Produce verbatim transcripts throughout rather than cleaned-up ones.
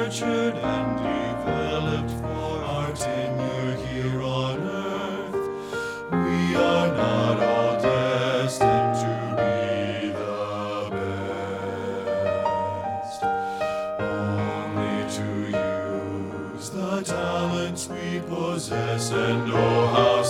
nurtured and developed for our tenure here on earth. We are not all destined to be the best, only to use the talents we possess. And oh, how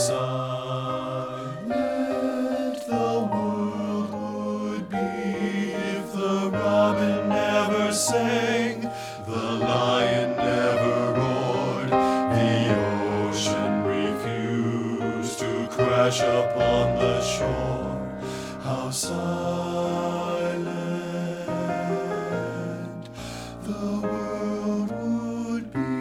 silent the world would be if the robin never sang, the lion never roared, the ocean refused to crash upon the shore. How silent the world would be.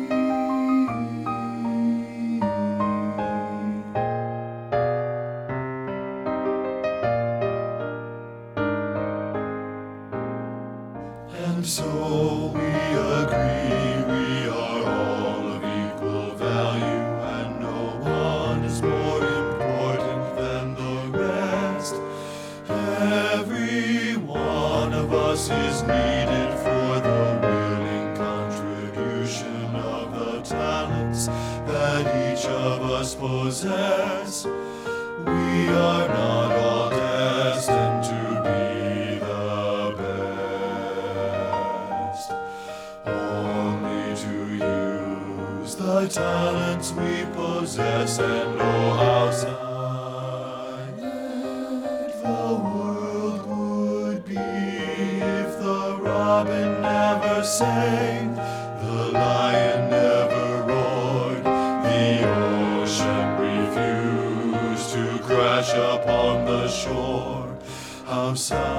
And so we agree we are all of equal value, and no one is more important than the rest. Every one of us is needed for the willing contribution of the talents that each of us possess. We are not all destined to be the best, only to use the talents we possess. And oh, how silent the world would be if the robin never sang, the lion never roared, the ocean refused to crash upon the shore. How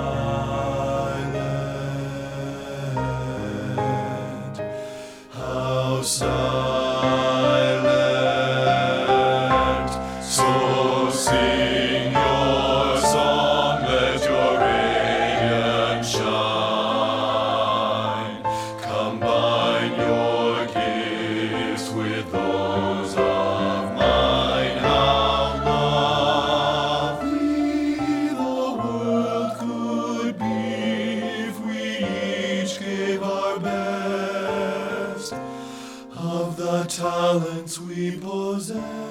silent, how silent. So sing your song, let your radiance shine. Combine your gifts with those of mine. How lovely the world could be if we each gave our best of the talents we possess.